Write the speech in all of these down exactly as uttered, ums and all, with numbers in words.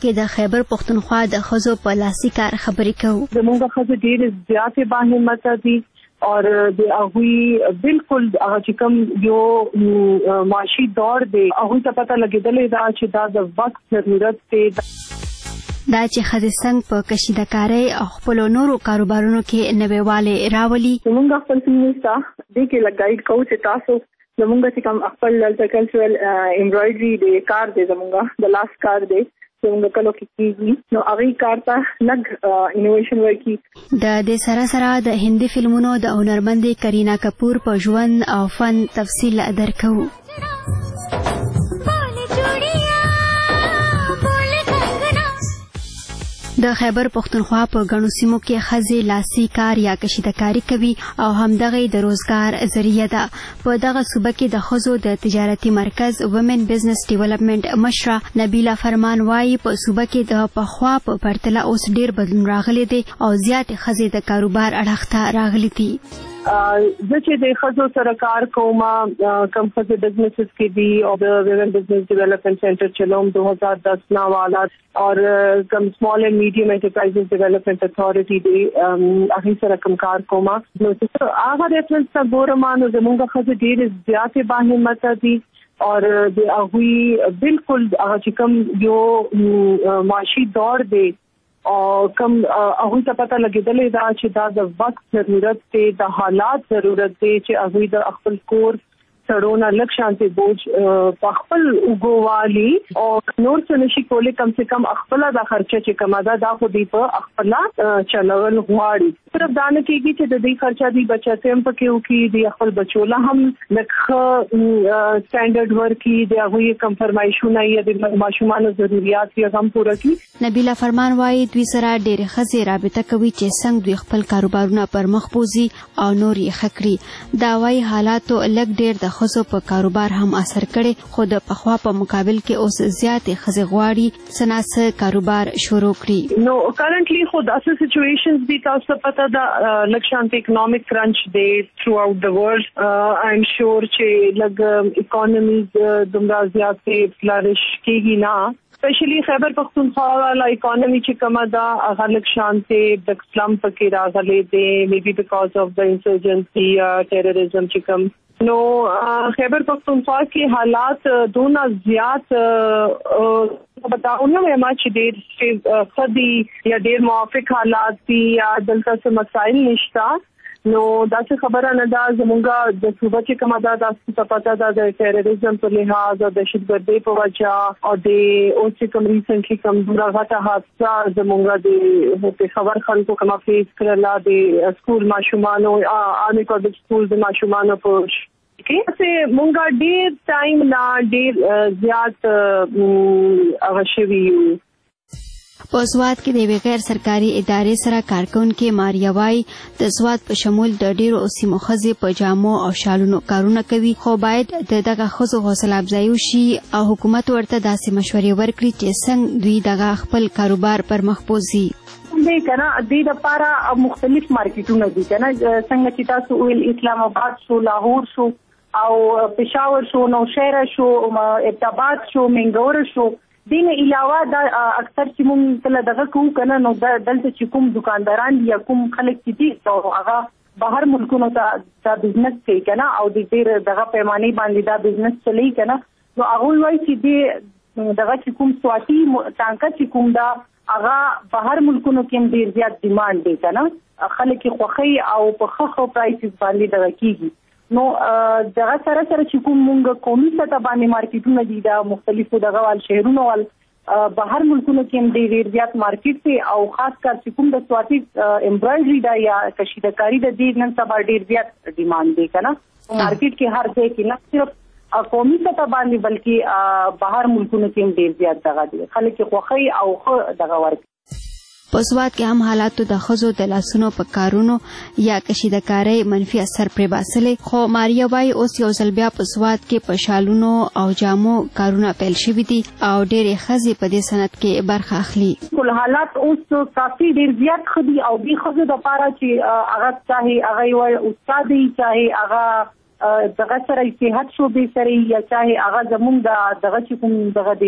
کې د خیبر پښتونخوا د ښځو په لاسي کار خبرې کوو. زموږ ښځې ډېرې زیاتې باهمته دي اور د هغوی بالکل هغه چې کوم یو معاشي دور دی هغوی ته پته لګېدلې ده چې دا د وخت ضرورت دی. دا چې ښځې څنګه په کشیدکارۍ او خپلو نورو کاروبارونو کې نوې والې راولي. زموږ خپل فیملیز ته دې کې لږ ګایډ کوو چې تاسو زموږ چې کوم خپل دلته کلچرل امبرایډري د کار دی زموږ د لاس کار دی زموږ کلو کې کېږي نو هغې کار ته لږ انوویشن ورکي. د دې سره سره د هندي فلمونو د هنرمندې کرینا کپور په ژوند او فن تفصیل درکوو. د خیبر پښتونخوا په غنو سیمو کې ښځې لاسي کار یا کشیدکاري کوي او همدغه د روزګار ذریعہ ده. په دغه صوبه کې د ښځو د تجارتي مرکز وومن بزنس ډیولپمنٹ مشره نبیله فرمان وايي په صوبه کې د پخوا په پرتله اوس ډیر بدلون راغلی دی او زیات ښځې د کاروبار اړخ ته راغلي دي. زه چې د ښځو سره کار کوم کم ښځې بزنسز کې دي او د وومن بزنس ډیولپمنٹ سینټر چلوم دو ہزار دس نا والا اور کم اسمال اینڈ میڈیم انٹرپرائزز ڈیولپمنٹ اتھارٹی دی هغې سره کم کار کوم. نو هغه ریفرنس ته ګورم نو زموږ ښځې ډېرې زیاتې باهمته دي اور د هغوی بالکل هغه چې کوم یو معاشي دور دی او کم هغوی ته پته لګېدلې ده چې دا د وخت ضرورت دی د حالات ضرورت دی چې هغوی د خپل کور سړونه لږ شانتي بوج په خپل وګوالي او نور څه نشي کولی کم سے کم خپل د خرچه چې کم ده دا خو دی په خپل چلول غواړي. صرف دا نه کېږي چې د دې خرچه دی بچت هم پکې وکړي د خپل بچوله هم لکه سټانډرډ ورکي د هغوی کم فرمایشونه یا د ماشومانو ضرورت یې هم پوره کړي. نبیله فرمان وايي دوی سره ډېرې ښځې رابطه کوي چې څنګه دوی خپل کاروبارونه پر مخ بوځي او نور یې ښه کړي. دا وايي حالاتو لږ ډېر د ښځو په کاروبار هم اثر کړي خو د پخوا په مقابل کې اوس زیاتې ښځې غواړي څه نه څه کاروبار شروع کړي. نو کرنټلی خو داسې سچویشنز دي تاسو ته پته ده لږ شانتي اکنامک کرنچ دی تھرو آؤٹ د ورلد. آی ایم شور چې لږ اکانومیز دومره زیاتې فلریش کېږي نه اسپیشلی خیبر پختونخوا والا اکانومی چې کومه ده هغه لږ شانتې د سلم پکې راغلی دی مې بي بیکاز آف د انسرجنسي ټیرریزم چې کوم. نو خیبر پختونخوا کې حالات دونه زیات بتاؤں میں چې ډېر خدي یا ډېر موافق حالات دي یا دلته څه مسایل نشته. نو داسې خبره نه ده زموږ د صوبه چې کومه ده داسې پته ده د ټیرریزم په لحاظ او دهشتګردۍ په وجه او د اوس چې کوم ریسنټلی کوم دومره غټه حادثه زموږ د پېښور خلکو کومه فیس کړله د سکول ماشومانو عامې پبلک سکول د ماشومانو په کې چې مونږ ډېر ټایم نه ډېر زیات هغه شوي یو. په سوات کې د یوې غیر سرکاري ادارې سره کارکونکې ماریا وايي د سوات په شمول د ډېرو سیمو ښځې په جامو او شالونو کارونه کوي خو باید د دغه ښځو حوصله افزایي وشي او حکومت ورته داسې مشورې ورکړي چې څنګه دوی دغه خپل کاروبار پر مخ بوځي. دی کنه د لپاره مختلف مارکیټونه دي کنه څنګه چې تاسو ویل اسلام آباد شو لاهور شو او پېښور شو نوشهره شو ابتاباد شو منګور شو دین علاوه دا اکثر چې مونږ کله دغه کوو کنه نو دلته چې کوم دکانداران یا کوم خلک چې دي او هغه بهر ملکونو ته دا بزنس کوي کنه او د ډېر دغه پیمانې باندې دا بزنس چلی کنه نو هغه وایي چې دی دغه چې کوم سواتی ټانکه چې کوم دا هغه بهر ملکونو کې ډېر زیات ډیمانډ دی کنه خلک خوخي او په خخو پرایسز باندې دغه کیږي. نو دغه سره سره چې کوم مونږ قومي سطح باندې مارکیټونه دي دا مختلفو دغه وال شهرونو وال بهر ملکونو کې ډېر زیات مارکیټ دی او خاص کر چې کوم د سواتي امبرایډري دا یا کشیدکاري د دې نن سبا ډېر زیات ډیمانډ دی کنه مارکیټ کې هر ځای کې نه صرف قومي سطح باندې بلکې بهر ملکونو کې ډېر زیات دغه دي خلک خوخي او خو دغه ورک. په سوات کې هم حالاتو د ښځو د لاسونو په کارونو یا کشیدکارۍ منفي اثر پرې باسلې خو ماریا وايي اوس یو ځل بیا په سوات کې په شالونو او جامو کارونه پیل شوي دي او ډېرې ښځې په دې صنعت کې برخه اخلي. ټول حالات اوس کافي ډېر زیات ښه دي او دې ښځو دپاره چې هغه چاهي هغه یو استاد وي چاهي هغه دغه سره صحت شعبې سره یا چاهي هغه زمونږ د دغه چې کوم دغه دی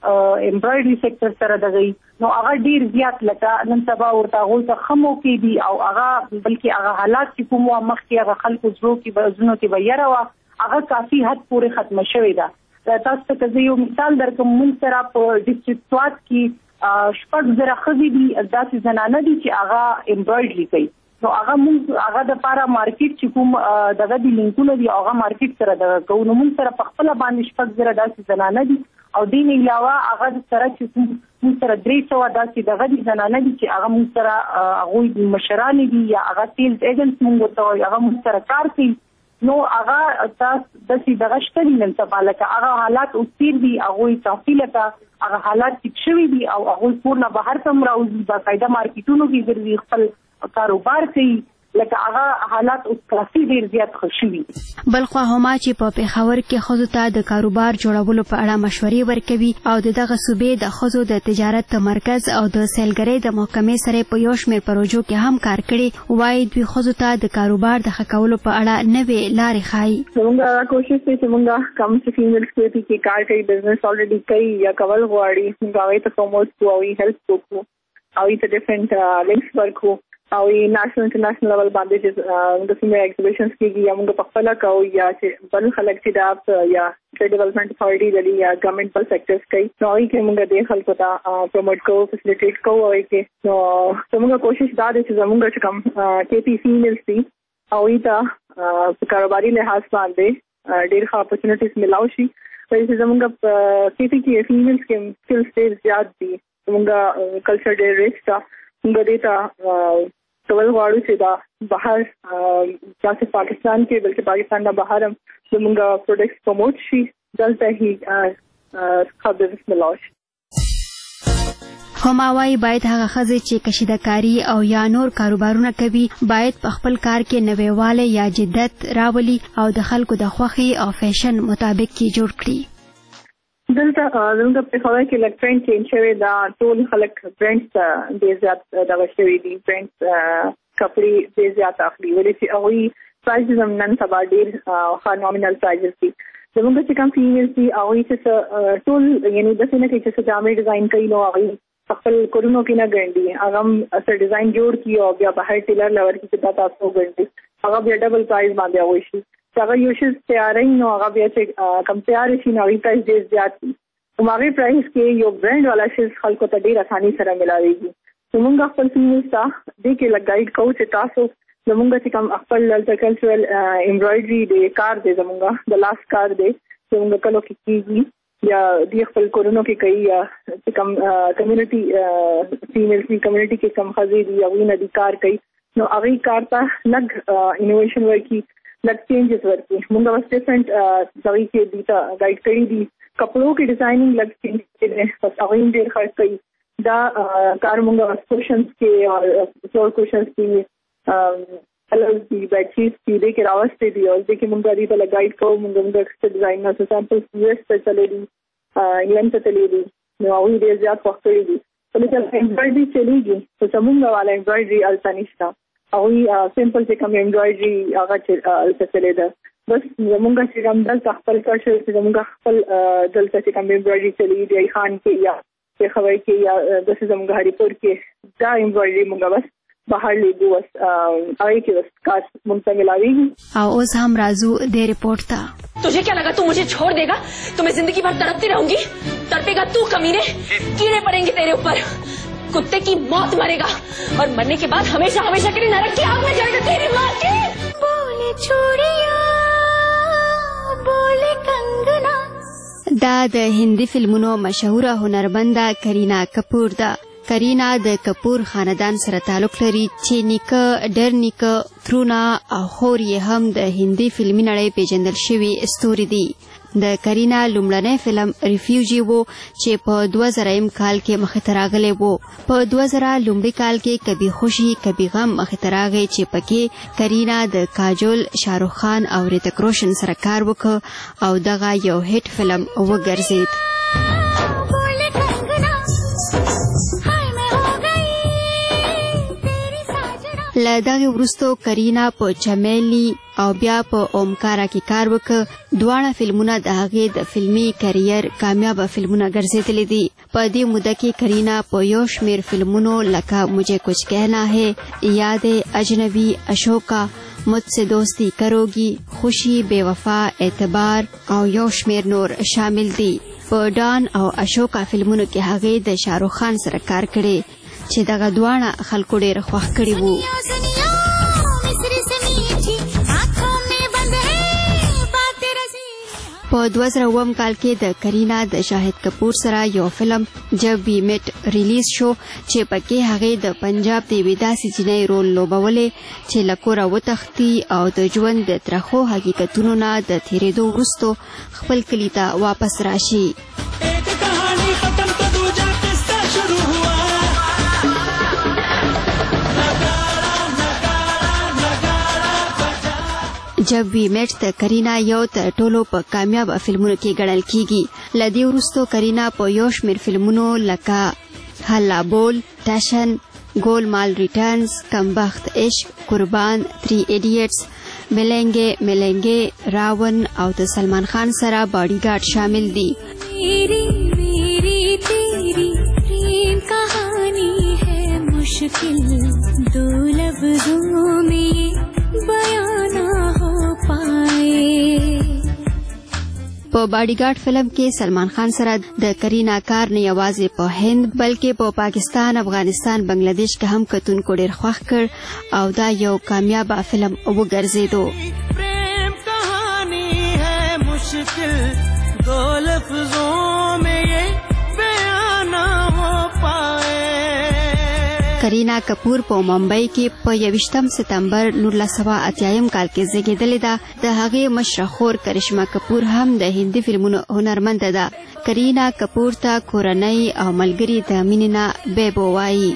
امبرايډري سېکټر سره دغه نو هغه ډیر زیات لکه نن سبا ورته غول ته خمو کې دي او هغه بلکې هغه حالات چې کوم مخ کې هغه خلکو زړه کې بزونو کې ویره وا هغه کافي حد پورې ختم شوی دا تاسو ته یو مثال درکوم مونږ سره په ډیسټریکټ سوات کې شپږ زره خزي دي داسې زنانه دي چې هغه امبرايډري کوي نو هغه مونږ هغه د پاره مارکیټ چې کوم دغه د لینکونو دی هغه مارکیټ سره د کوم مونږ سره په خپل باندې شپږ زره داسې زنانه دي او دین علاوه هغه سره چې مونږ سره درې سوه داسې دغه د زنانه دي چې هغه مونږ سره هغه مشران دي یا هغه سیلز ایجنټس مونږ ته هغه مونږ سره کار کوي نو هغه تاسو د سي دغه شتري نن سبا لکه هغه حالات اوسیر دي هغه تفصیل کا هغه حالات چې شوي دي او هغه پورنه بهر تم راوځي په قاعده مارکیټونو کې ګرځي خپل کاروبار کوي لکه هغه حالات اوس کافي ډیر زیات خوشوي بلخو هما چې په پیښور کې خزو ته د کاروبار جوړولو په اړه مشورې ورکوي او دغه صوبې د خزو د تجارت مرکز او د سیلګرۍ د محکمې سره په یو شمېر پروژو کې هم کار کړي وایي دوی خزو ته د کاروبار د ښه کولو په اړه نوې لارې ښایي موږ کوشش کوي چې موږ کم څه فیمیل کې کار کوي بزنس الریډي کوي یا کول غواړي موږ هغه ته پروموټ کوو او هیلپ کوو او ایت ډیفرنٹ لینکس ورکو او نېشنل انټرنیشنل لیول باندې چې د سیمه ایگزیبیشنز کېږي یا موږ په خپل کوو یا چې بل خلک چې دا یا ټریډ ډیولپمنٹ اتھارټي د یا ګورنمنت په سېکټرز کوي نو هغه کې موږ د خلکو ته پروموټ کوو فیسیلیټیټ کوو او کې نو موږ کوشش دا دي چې زموږ چې کوم کې پی فیمیلز دي او ایته په کاروباري لحاظ باندې ډېر ښه اپورچونټیز ملاو شي چې زموږ کې پی کې فیمیلز کې سکلز ډېر زیات دي موږ کلچر ډېر ریچ دا موږ دیتا کول غواړو چې دا بهر چې پاکستان کې بلکې پاکستان نه بهر هم زموږ پروډکټس پروموټ شي دلته هی خبرې ملاو شي هماوای باید هغه خزې چې کشیدکاری او یا نور کاروبارونه کوي باید په خپل کار کې نوېواله یا جدت راولي او د خلکو د خوښي او فیشن مطابق کې جوړ کړي دلته زموږ په خوا کې لک ټرند چینج شوی دا ټول خلک برانډز ډېر زیات دغه شوي دي برانډز کپڑے ډېر زیات اخلي ولې چې هغوی پرایزز هم نن سبا ډېر ښه نامینل پرایزز دي زموږ چې کوم فیمیلز دي هغوی چې ټول یعنی داسې نه کوي چې جامې ډیزاین کوي نو هغوی خپل کورونو کې نه ګڼدي هغه هم څه ډیزاین جوړ کړي او بیا بهر ټیلر لور کې دا تاسو ګڼدي هغه بیا ډبل پرایز باندې هغوی شي هغه یو شی تیارې نو هغه بیا چې کم تیار شي نو هغه پرایز ډېر زیات دي هغه پرایز کې یو برانډ والا شی خلکو ته ډېر اساني سره ملاويږي موږ خپل فیمیلز ته دې کې لګ ګایډ کوو چې تاسو زموږ چې کوم خپل کلچرل امبرايډري د کار دی زموږ د لاس کار دی زموږ کلو کې کیږي یا د خپل کورونو کې کوي یا چې کوم کمیونټي فیمیلز دی کمیونټي کې کوم خزې دی او نه د کار کوي نو هغه کار ته لګ انوویشن ورکی لګ چینجز ورکی موږ واس ډیفرنٹ ځای کې دی ته ګایډ کړی دي کپړو کې ډیزاینینګ لګ چینج کړي بس هغه ډېر خرڅ کوي دا کار موږ کوشنز کې او فلور کوشنز کې کلرز دی بیډ شیټس دی د کې راوستي دي او د کې موږ دې ته ګایډ کوو موږ موږ ټیکسټ ډیزاین نه سامپلز یوس ته چلے دي انګلند ته چلے دي نو هغه ډېر زیات وخت لري دي په لکه امبرايډري چلیږي چې زموږ والا امبرايډري التنشتا او سمپل چې کوم امبرايډري هغه چې چلے ده بس زموږ چې کوم دلته خپل کلچر چې زموږ خپل دلته چې کوم امبرايډري چلی دی خان کې یا په خوي کې یا د زموږ هریپور کې دا امبرايډري موږ بس بهر لیدو بس هغه کې بس کاش مونږ ملاويږي او اوس هم راځو د ریپورت ته तुझे क्या लगा तू मुझे छोड़ देगा तो मैं जिंदगी भर तड़पती रहूंगी तड़पेगा तू कमीने कीड़े पड़ेंगे तेरे ऊपर कुत्ते की मौत मरेगा और मरने के बाद हमेशा हमेशा के लिए नरक की आग में जाएगा तेरी माँ की बोले छोड़िया बोले कंगना دا د هندي فلمونو مشهوره هنرمنده کرینا کپور ده کرینا د کپور خاندان سره تعلق لري چې نیکه ډر نیکه ترونه او خور یې هم د هندي فلمي نړۍ پیژندل شوي ستوري دي د کرینا لومړنی فلم ریفیوجي وو چې په دوه زره کال کې مخې ته راغلی وو په دوه زره لومړي کال کې کبي خوشي کبي غم مخې ته راغی چې پکې کرینا د کاجول شاروخ خان او ریتک روشن سره کار وکړ او دغه یو هیټ فلم وګرځید له دغه وروسته کرینا په چمیلی او بیا په اومکارا کې کار وکړ. دواړه فلمونه د هغې د فلمي کریر کامیابه فلمونه ګرځېدلي دي. په دې موده کې کرینا په یو شمېر فلمونو لکه مجھے کچھ کہنا ہے، یاد اجنبی، اشوکا، مجھ سے دوستی کروگی، خوشی، بے وفا، اعتبار او یو شمېر نور شامل دي. په ډان او اشوکا فلمونو کې هغې د شاهرخ خان سره کار کړی چې دغه دواړه خلکو ډېر خوښ کړي وو. په دوه زره اووم کال کې د کرینا د شاهد کپور سره یو فلم جب وی میٹ ریلیز شو چې پکې هغې د پنجاب د یوې داسې جینۍ رول لوبولې چې له کوره وتښتي او د ژوند د ترخو حقیقتونو نه د تېرېدو وروستو خپل کلي ته واپس راشي. جب وی میٹ د کرینا یو تر ټولو په کامیابه فلمونو کې ګڼل کیږي. له دې وروستو کرینا په یو شمېر فلمونو لکه هلا بول، ټشن، ګولمال ریټرنز، کمبخت عشق، قربان، تھری ایډیټس، ملنګې ملنګې، راون او د سلمان خان سره باډی ګارډ شامل دي. میری میری تیری پریم کہانی ہے مشکل دو لفظوں میں بیان په باډی ګارډ فلم کې سلمان خان سره د کرینا کار نه یوازې په هند بلکې په پاکستان، افغانستان، بنگلاديش کې هم کتونکو ډېر خوښ کړ او دا یو کامیابه فلم وګرځېدو. پریم کہانی ہے مشکل دو لفظوں میں یہ بیان ہو پائے. کرینا کپور په ممبئی کې په یویشتم ستمبر نولس سوه اتیایم کال کې زیږېدلې ده. د هغې مشره خور کرشما کپور هم د هندي فلمونو هنرمنده ده. کرینا کپور ته کورنۍ او ملګري د مینې نه بیبو وایي.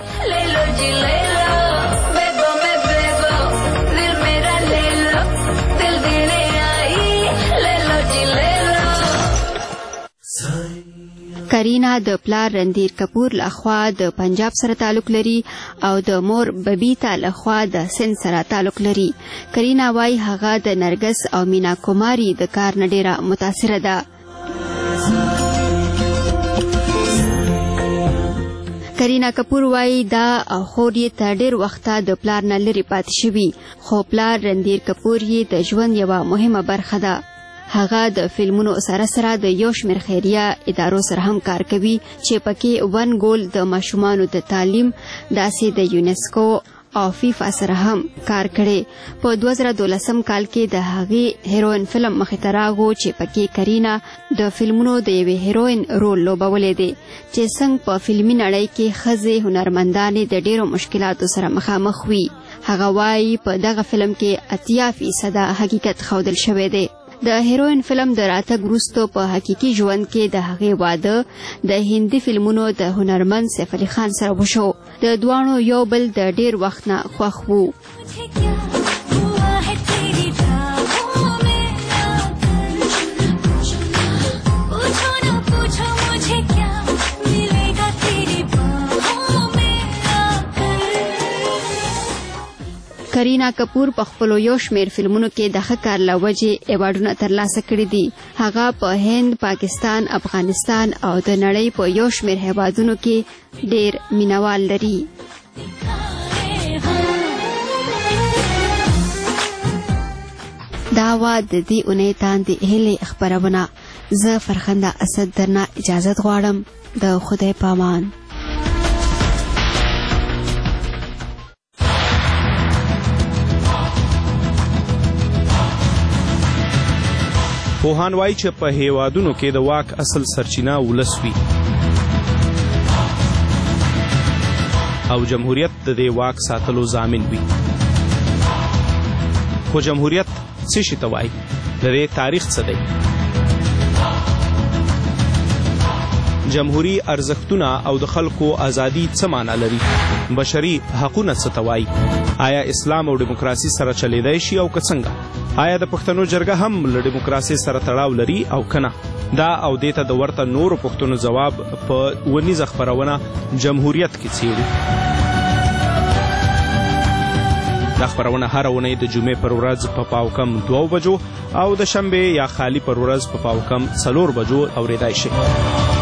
کرینا د پلار رندیر کپور لخوا د پنجاب سره تعلق لري او د مور ببیتا لخوا د سند سره تعلق لري. کرینا وايي هغه د نرګس او مینا کوماری د کار نه ډیره متاثره ده. کرینا کپور وايي دا خور یې تر ډېر وخته د پلار نه لرې پاتې شوي، خو پلار رندیر کپور یې د ژوند یوه مهمه برخه ده. هغه د فلمونو سره سره د یو شمېر خیریه ادارو سره هم کار کوي چې پکې ون ګول د ماشومانو د تعلیم، داسې د یونیسکو او فیفا سره هم کار کړی. په دوه زره دولسم کال کې د هغې هیروین فلم مخې ته راغو چې پکې کرینا د فلمونو د یوې هیروین رول لوبولی دی چې څنګه په فلمي نړۍ کې ښځې هنرمندانې د ډېرو مشکلاتو سره مخامخ وي. هغه وایي په دغه فلم کې اتیا فیصده حقیقت ښودل شوی دی. د هیروین فلم د راتګ وروسته په حقیقي ژوند کې د هغې واده د هندي فلمونو د هنرمند سیف علي خان سره وشو. د دواړو یو بل د ډېر وخت نه خوښ وو. کرینا کپور په خپلو یو شمېر فلمونو کې د ښه کار له وجې ایوارډونه ترلاسه کړي دي. هغه په هند، پاکستان، افغانستان او د نړۍ په یو شمېر هیوادونو کې ډېر مینوال لري. دا وه د دې اونۍ تاندې هیلې خپرونه. زه فرخنده اسد درنه اجازت غواړم. د خدای پامان. پوهان وایي چې په هیوادونو کې د واک اصل سرچینه ولس وي او جمهوریت د دې واک ساتلو ضامن وي. خو جمهوریت څه شي ته وایي؟ د دې تاریخ څه دی؟ جمهوری ارزښتونه او د خلکو ازادي څه معنا لري؟ بشري حقونه څه ته وایي؟ آیا اسلام او دیموکراسي سره چلیدای شي او که څنګه؟ آیا د پښتنو جرګه هم له دیموکراسي سره تړاو لري او کنه؟ دا او دې ته د ورته نورو پوښتنو ځواب په ونیزه خپرونه جمهوریت کې څیړو. دا خپرونه هر اونۍ د جمعې پر ورځ په پاو کم دوه بجو او د شنبې یا خالی پر ورځ په پاو کم څلور بجو اورېدای شئ.